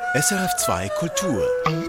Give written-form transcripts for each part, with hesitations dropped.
SRF2 Kultur.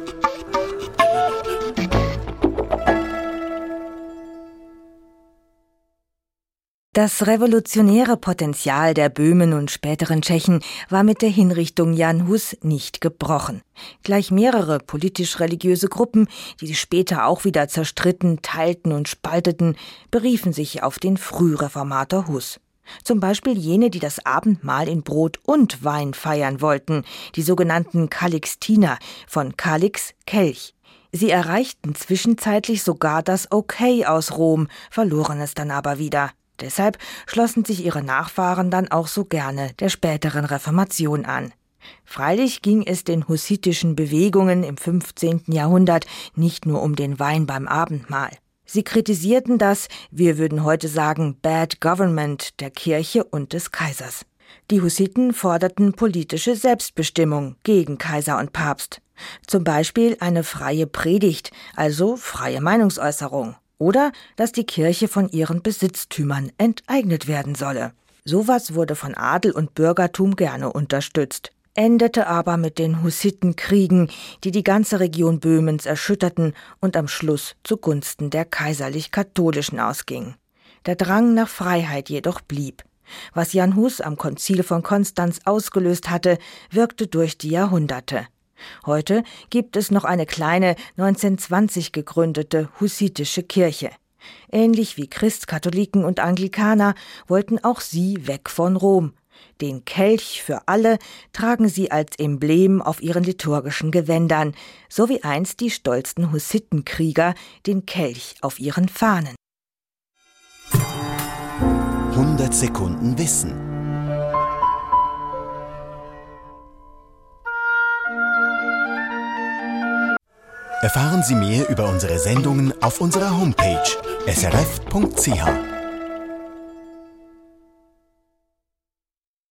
Das revolutionäre Potenzial der Böhmen und späteren Tschechen war mit der Hinrichtung Jan Hus nicht gebrochen. Gleich mehrere politisch-religiöse Gruppen, die sich später auch wieder zerstritten, teilten und spalteten, beriefen sich auf den Frühreformator Hus. Zum Beispiel jene, die das Abendmahl in Brot und Wein feiern wollten, die sogenannten Calixtiner, von Calix Kelch. Sie erreichten zwischenzeitlich sogar das Okay aus Rom, verloren es dann aber wieder. Deshalb schlossen sich ihre Nachfahren dann auch so gerne der späteren Reformation an. Freilich ging es den hussitischen Bewegungen im 15. Jahrhundert nicht nur um den Wein beim Abendmahl. Sie kritisierten das, wir würden heute sagen, Bad Government der Kirche und des Kaisers. Die Hussiten forderten politische Selbstbestimmung gegen Kaiser und Papst. Zum Beispiel eine freie Predigt, also freie Meinungsäußerung. Oder dass die Kirche von ihren Besitztümern enteignet werden solle. Sowas wurde von Adel und Bürgertum gerne unterstützt, endete aber mit den Hussitenkriegen, die die ganze Region Böhmens erschütterten und am Schluss zugunsten der kaiserlich-katholischen ausgingen. Der Drang nach Freiheit jedoch blieb. Was Jan Hus am Konzil von Konstanz ausgelöst hatte, wirkte durch die Jahrhunderte. Heute gibt es noch eine kleine, 1920 gegründete hussitische Kirche. Ähnlich wie Christkatholiken und Anglikaner wollten auch sie weg von Rom. Den Kelch für alle tragen sie als Emblem auf ihren liturgischen Gewändern, so wie einst die stolzen Hussitenkrieger den Kelch auf ihren Fahnen. 100 Sekunden Wissen. Erfahren Sie mehr über unsere Sendungen auf unserer Homepage srf.ch.